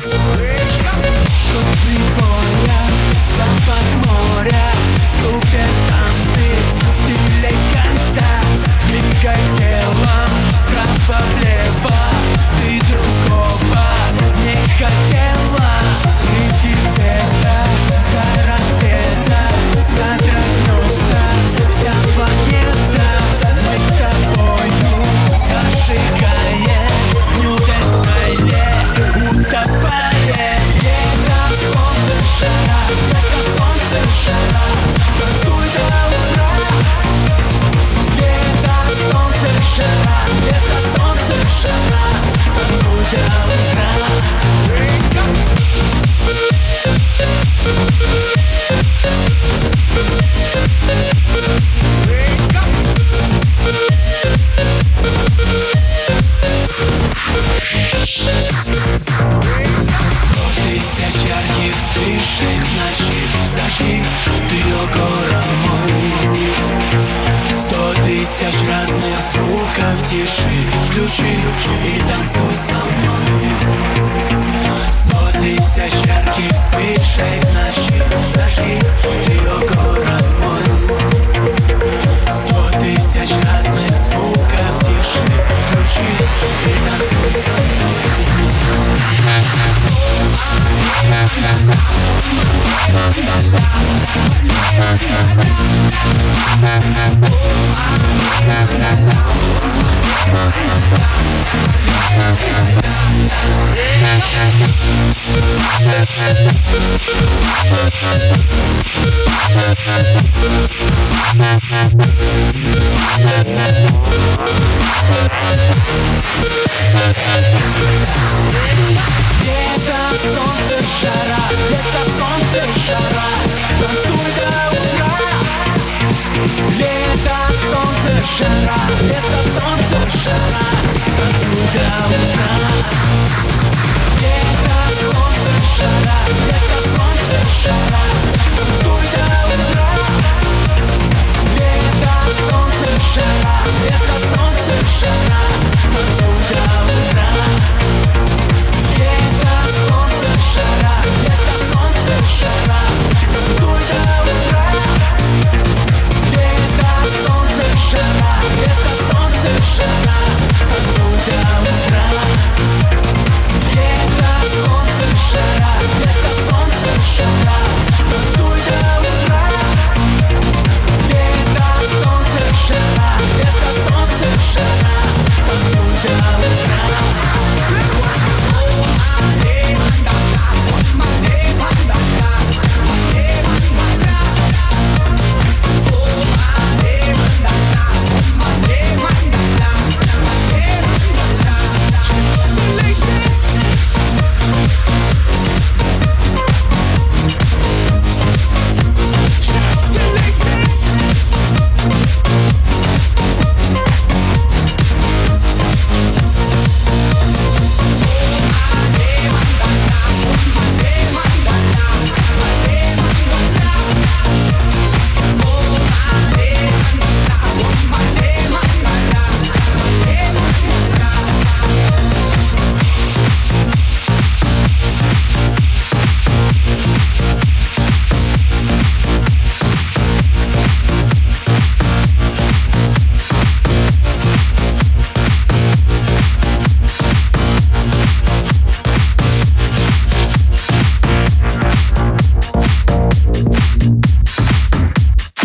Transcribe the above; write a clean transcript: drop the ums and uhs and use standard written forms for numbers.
Прикольно, запах моря, супер танцы в стиле гангста. Двигай телом вправо-влево, ты другого не хотела. Брызги света до рассвета, содрогнется вся планета. Мы с тобою зажигаем, нюдаль смайле, утопаем. Лето, солнце, жара, лето, солнце, жара, танцуй до утра. Лето, солнце, жара, лето, солнце, жара, танцуй до утра. Тысяч ярких вспышек в ночи, зажги ты, о город мой. 100 тысяч разных звуков тиши, включи и танцуй со мной. 100 тысяч ярких вспышек в ночи, зажги ты, о город мой. 100 тысяч разных звуков тиши, включи и танцуй со мной. Лето, солнце, жара, лето, солнце, жара.